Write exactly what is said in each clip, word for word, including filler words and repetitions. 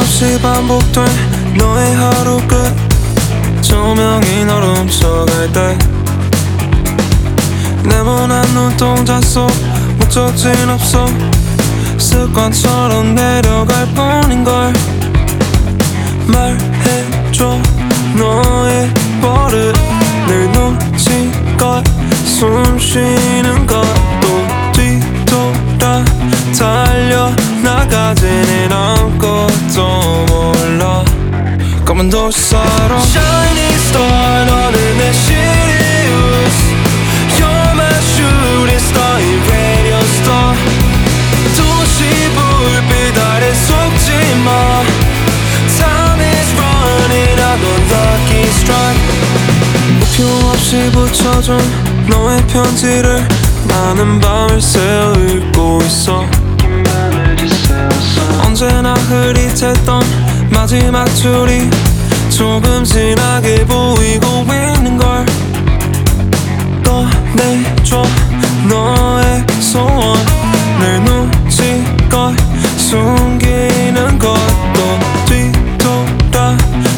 끊임없이 반복된 너의 하루 끝 조명이 너를 훔쳐갈 때 네모난 눈동자 속 목적지는 없어 습관처럼 내려갈 뿐인걸 말해줘 너의 버릇 늘 눈치껏 숨 쉬는 것도 뒤돌아 달려나가지는 아무것도 몰라 검은 도사로 Shining star 너는 내 Sirius You're my shooting star 이 radio star 도시 불빛 아래 속지마 Time is running out 넌 lucky strike 목표 없이 붙여준 너의 편지를 나는 밤을 새워 읽고 있어 언제나 흐릿했던 마지막 줄이 조금 진하게 보이고 있는걸 꺼내줘 너의 소원 늘 눈치껏 숨기는 것도 뒤돌아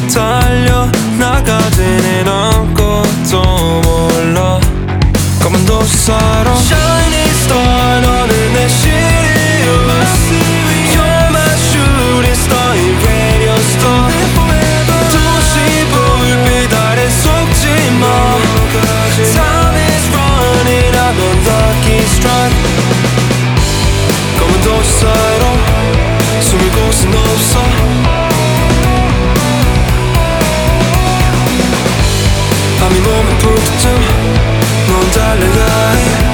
달려나가지는 아무것도 몰라 검은 도사로 Shining star 너는 내 Sirius You're my shooting star 이 radio star 도시 불빛 아래 속지마 Time is running out 넌 lucky strike 검은 도사로 숨을 곳은 없어 밤이 오면 볼 때쯤 넌 달려야 해